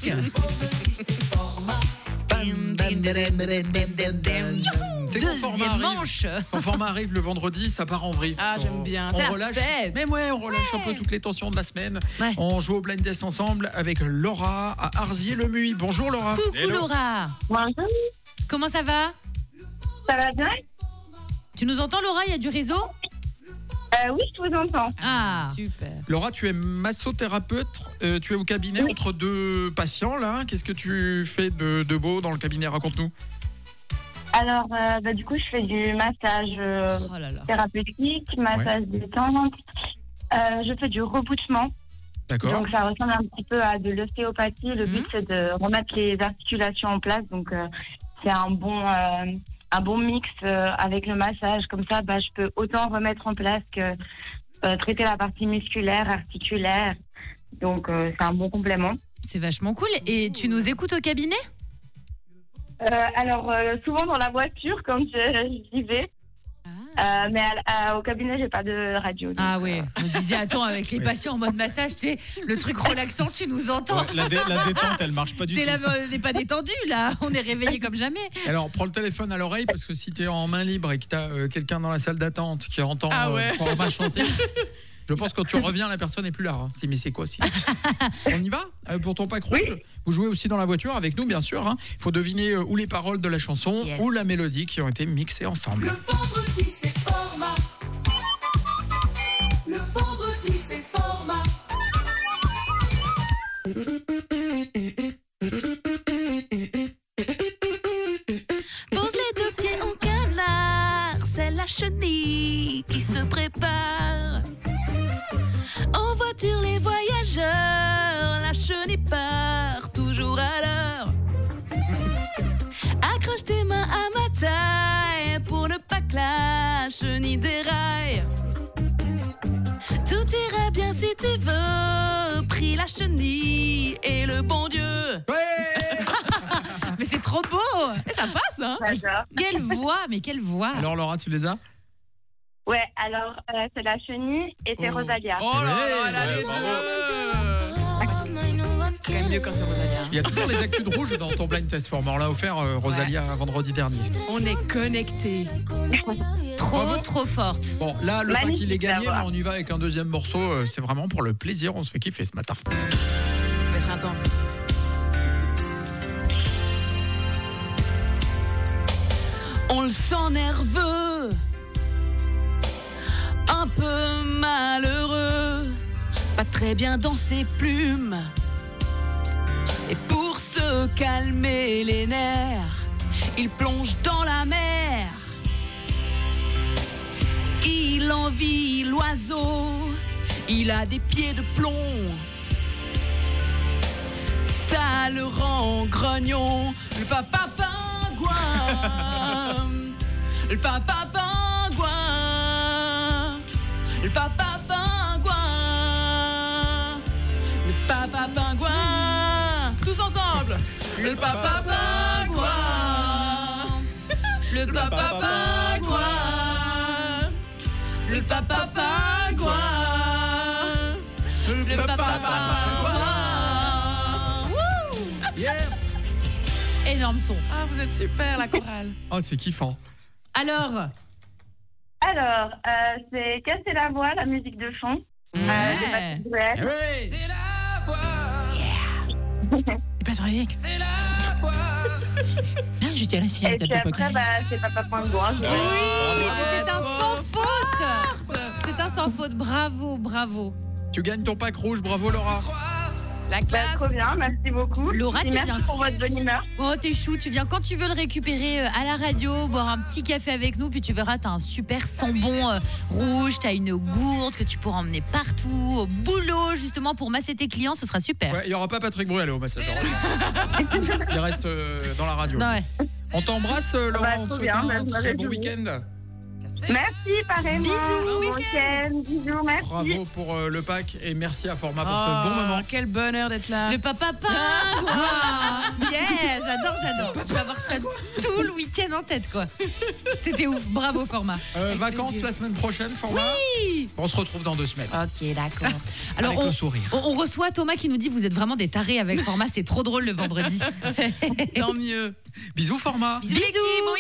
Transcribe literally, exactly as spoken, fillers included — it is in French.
masque. C'est Deuxième manche. Quand format arrive le vendredi, ça part en vrille. Ah, j'aime bien. On C'est la relâche. fête. Mais ouais, on relâche ouais. un peu toutes les tensions de la semaine. Ouais. On joue au blind test ensemble avec Laura à Arzier-le-Muy. Bonjour Laura. Coucou Hello. Laura. Bonjour, Comment ça va? ça va bien? Tu nous entends Laura? Il y a du réseau? euh, Oui, je vous entends. Ah, Super. Laura, tu es massothérapeute. Euh, tu es au cabinet Oui. entre deux patients là. Qu'est-ce que tu fais de, de beau dans le cabinet? Raconte-nous. Alors, euh, bah, du coup, je fais du massage euh, oh là là. thérapeutique, massage détente. Euh, je fais du rebouchement. D'accord. Donc, ça ressemble un petit peu à de l'ostéopathie. Le Mhm. but, c'est de remettre les articulations en place. Donc, euh, c'est un bon, euh, un bon mix euh, avec le massage. Comme ça, bah, je peux autant remettre en place que euh, traiter la partie musculaire, articulaire. Donc, euh, c'est un bon complément. C'est vachement cool. Et tu nous écoutes au cabinet? Euh, alors, euh, souvent dans la voiture, quand je- j'y vais. Euh, mais à- à- au cabinet, j'ai pas de radio. donc, Ah ouais, euh, on disait attends avec les Oui. patients en mode massage, tu sais, le truc relaxant, tu nous entends. Ouais, la, dé- la détente, elle marche pas du T'es tout. là, on n'est pas détendu là, on est réveillé comme jamais. Alors, prends le téléphone à l'oreille parce que si tu es en main libre et que tu as euh, quelqu'un dans la salle d'attente qui entend Ah ouais. euh, format chanter, je pense que quand tu reviens, la personne n'est plus là. Hein. Si, mais c'est quoi aussi? On y va euh, pour ton pack rouge. Vous jouez aussi dans la voiture avec nous, bien sûr. Il faut deviner euh, ou les paroles de la chanson Yes. ou la mélodie qui ont été mixées ensemble. Le vendredi c'est format. Le vendredi c'est format. Pose les deux pieds en canard, c'est la chenille qui se prépare. En voiture les voyageurs, la chenille part toujours à l'heure. Accroche tes mains à ma taille pour ne pas que la chenille déraille. Tout ira bien si tu veux, prie la chenille et le bon Dieu. Mais c'est trop beau. Et ça passe, hein? j'adore. Quelle voix, mais quelle voix. Alors, Laura, tu les as? Ouais, alors, euh, c'est la chenille et c'est Oh. Rosalia. Oh là là, Ouais, elle a ouais, les bravo. deux. C'est quand même mieux quand c'est Rosalia. Il y a toujours les actus de rouge dans ton blind test format. On l'a offert euh, Rosalia vendredi dernier. On est connectés. Trop, Bravo. trop forte. Bon, là, le pack Magnifique il est gagné, mais d'avoir. on y va avec un deuxième morceau. euh, C'est vraiment pour le plaisir. On se fait kiffer ce matin. Ça, ça va être intense. On le sent nerveux, un peu malheureux, pas très bien dans ses plumes. Et pour se calmer les nerfs, il plonge dans la mer. Il envie l'oiseau, il a des pieds de plomb. Ça le rend grognon, le papa pingouin. Le papa pingouin. Le papa pingouin. Le papa pingouin. Tous ensemble. Le papa pingouin. Le papa pingouin. Le papa pingouin. Le papa pingouin. Yeah. Énorme son. Ah, vous êtes super, la chorale. Oh, c'est kiffant. Alors, Alors, euh, c'est Casser la voix, la musique de fond. Euh, c'est pas de duet. Eh ouais. C'est la voix. c'est pas vrai. C'est la voix. J'étais à la Et puis après, bah, c'est Papa Pingouin. je dirais. C'est un sans faute. C'est un sans faute. Bravo, bravo. Tu gagnes ton pack rouge. Bravo, Laura. La Bah, classe. trop bien, merci beaucoup. Laura, Et tu merci viens- pour votre bonne humeur. Oh, t'es chou, tu viens quand tu veux le récupérer euh, à la radio, boire un petit café avec nous, puis tu verras, t'as un super sambon euh, rouge, t'as une gourde que tu pourras emmener partout, au boulot, justement, pour masser tes clients, ce sera super. Ouais, il n'y aura pas Patrick Bruel au massage. Il reste euh, dans la radio. Non, ouais. On t'embrasse, euh, Laura. Bah, On te trop souhaite bien, un bah, je très m'avais bon dit. week-end. Merci, pareillement. Bisous, Bon week-end. Bisous, merci. Bravo pour euh, le pack et merci à Format pour Oh, ce bon moment. Quel bonheur d'être là. Le papa pingouin. Yeah, j'adore, j'adore. Je vais avoir ça tout le week-end. week-end en tête, quoi. C'était ouf. Bravo, Format. Euh, vacances la semaine prochaine, Format. Oui. On se retrouve dans deux semaines. Ok, d'accord. Alors, Avec on, le sourire. on, on reçoit Thomas qui nous dit vous êtes vraiment des tarés avec Format, c'est trop drôle le vendredi. Tant mieux. Bisous, Format. Bisous, l'équipe.